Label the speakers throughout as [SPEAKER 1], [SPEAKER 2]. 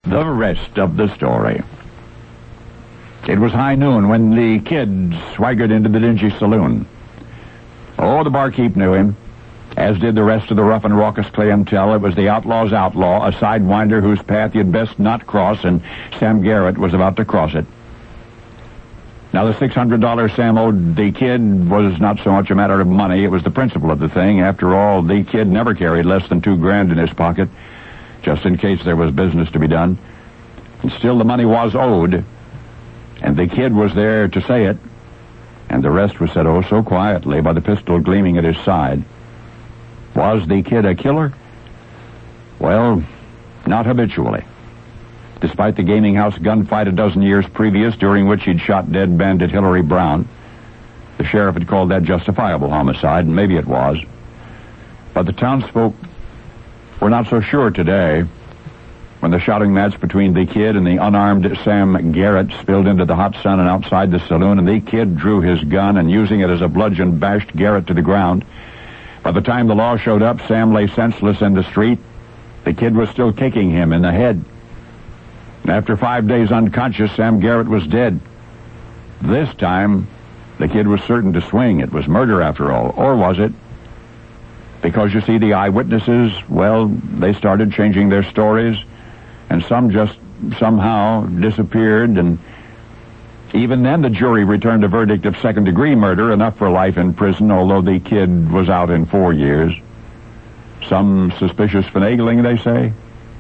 [SPEAKER 1] the rest of the story. It was high noon when the kid swaggered into the dingy saloon. Oh, the barkeep knew him, as did the rest of the rough and raucous clientele. It was the outlaw's outlaw, a sidewinder whose path you'd best not cross, and Sam Garrett was about to cross it. Now, the $600 Sam owed the kid was not so much a matter of money. It was the principle of the thing. After all, the kid never carried less than $2,000 in his pocket, just in case there was business to be done. And still, the money was owed, and the kid was there to say it, and the rest was said oh so quietly by the pistol gleaming at his side. Was the kid a killer? Well, not habitually. Despite the gaming house gunfight a dozen years previous, during which he'd shot dead bandit Hillary Brown, the sheriff had called that justifiable homicide, and maybe it was. But the townsfolk were not so sure today, when the shouting match between the kid and the unarmed Sam Garrett spilled into the hot sun and outside the saloon, and the kid drew his gun and, using it as a bludgeon, bashed Garrett to the ground. By the time the law showed up, Sam lay senseless in the street. The kid was still kicking him in the head. And after 5 days unconscious, Sam Garrett was dead. This time, the kid was certain to swing. It was murder, after all. Or was it? Because, you see, the eyewitnesses, well, they started changing their stories, and some just somehow disappeared, and even then the jury returned a verdict of second-degree murder, enough for life in prison, although the kid was out in 4 years. Some suspicious finagling, they say.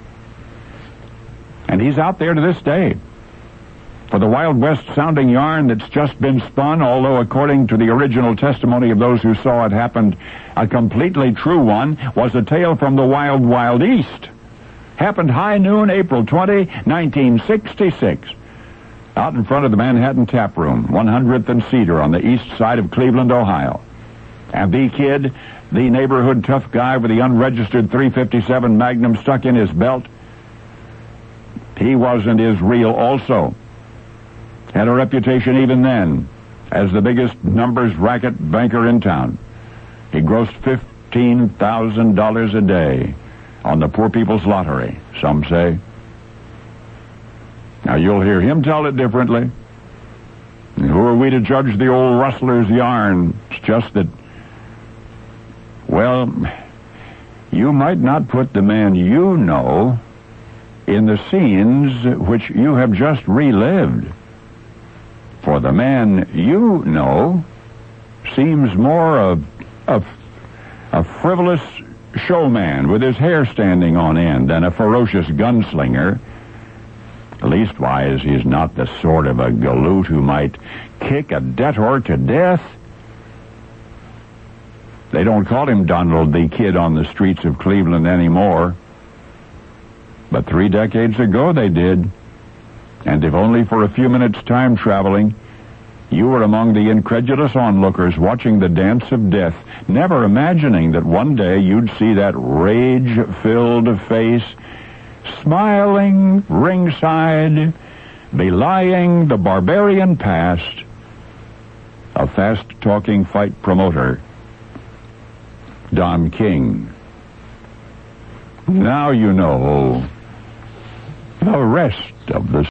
[SPEAKER 1] And he's out there to this day. For the Wild West-sounding yarn that's just been spun, although according to the original testimony of those who saw it happen, a completely true one, was a tale from the Wild, Wild East. Happened high noon, April 20, 1966. Out in front of the Manhattan Tap Room, 100th and Cedar on the east side of Cleveland, Ohio. And the kid, the neighborhood tough guy with the unregistered .357 Magnum stuck in his belt, he was and is real also. Had a reputation even then as the biggest numbers racket banker in town. He grossed $15,000 a day on the poor people's lottery, some say. Now you'll hear him tell it differently. And who are we to judge the old rustler's yarn? It's just that, well, you might not put the man you know in the scenes which you have just relived. For the man you know seems more of a frivolous showman with his hair standing on end than a ferocious gunslinger. Leastwise, he's not the sort of a galoot who might kick a debtor to death. They don't call him Donald the Kid on the streets of Cleveland anymore. But 3 decades ago they did. And if only for a few minutes time traveling, you were among the incredulous onlookers watching the dance of death, never imagining that one day you'd see that rage-filled face smiling ringside, belying the barbarian past, a fast-talking fight promoter, Don King. Now you know the rest of the